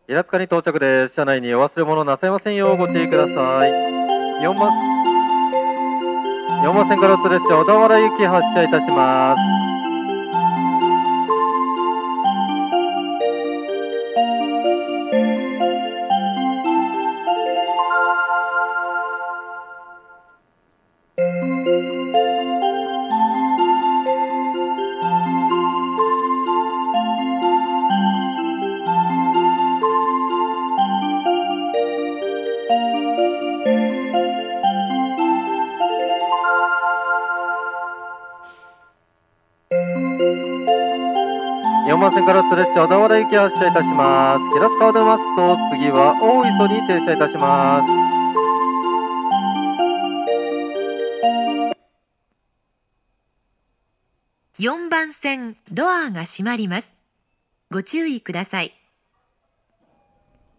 平塚に到着です。車内にお忘れ物なさいませんようご注意ください。4番線から移列車小田原行き発車いたします。4番線から移列車小田原行き発車いたします。平塚を出ますと次は大磯に停車いたします。 4番線ドアが閉まります。ご注意ください。